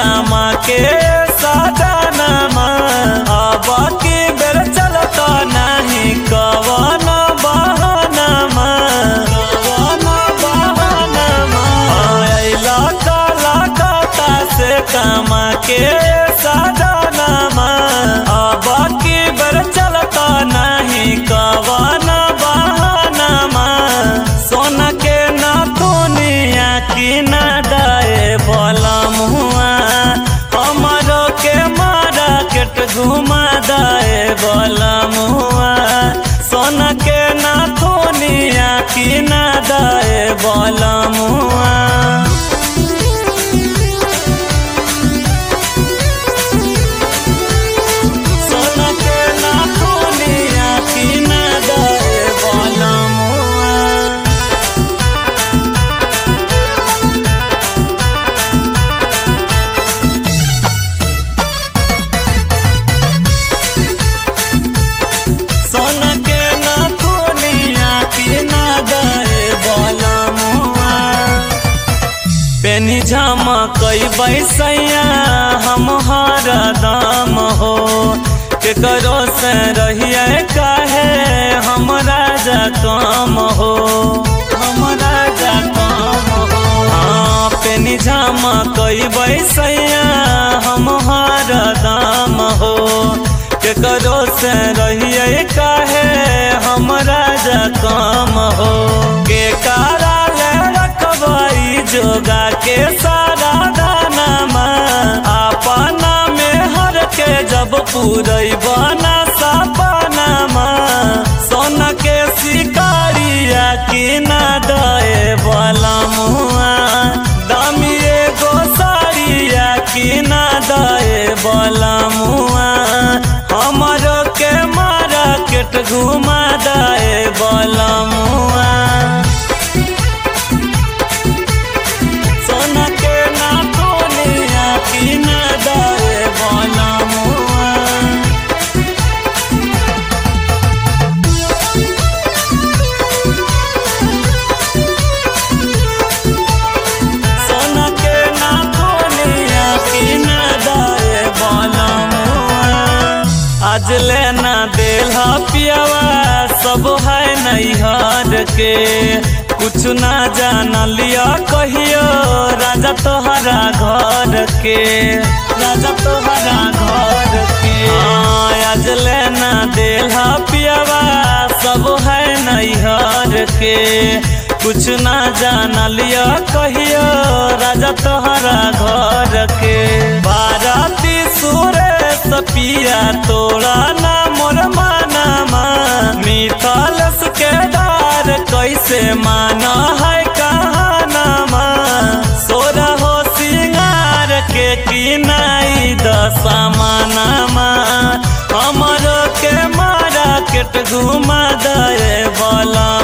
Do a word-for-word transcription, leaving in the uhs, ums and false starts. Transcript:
कमा के सजनमा अब की बेर चलता नहीं कवन बहनमा कवन बहनमा अइला कलकत्ता से कमा के सजनमा अब की बेर चलता नहीं कवन बहनमा सोना के ना दुनिया की ना दाए बलम हुआ हमारो के मार्केट घुमा दाए बलम हुआ सोना के ना दुनिया की ना दाए बलम हुआ सोना के ना दुनिया की ना दाए बलम हुआ सोना के ना दुनिया की ना दाए बलम हुआ पेनी झमा कई बैसैया हम हर दाम हो केकरो से रहिए काहे हम राजा काम हो हम राजा काम हो हाँ पेनी झमा कई बैसैया हम हर दाम हो केकरो से रहिए काहे हम राजा काम हो के कारा ले रखबाई जोगा के सारा दानमा अपना में हर के जब पूरई बना सपनामा सोना के शिकारिया की ना दए बलम हुआ दामी एगो साड़िया की ना दए बलम हुआ हमारो के मार्केट घुमा दाए बलम हुआ सोना के ना दुनिया की ना दाए बलम हुआ सोना के ना दुनिया की ना दाए बलम हुआ आज लेना देला पियावा सब है नैहर के कुछ ना जान लिया कहियो राजा तोहरा घर के राजा तोहरा घर के हाँ आज लेना देला पियावा सब है नैहर के कुछ ना जान लिया कहियो राजा तोहरा घर के भारती सुरेश पिया तोड़ा ना मोर मानमा मिथालस के दार कैसे माना है कहानामा सोरा हो सिंगार के किनाई दसमानामा हमारो के मार्केट घुमा दे बलम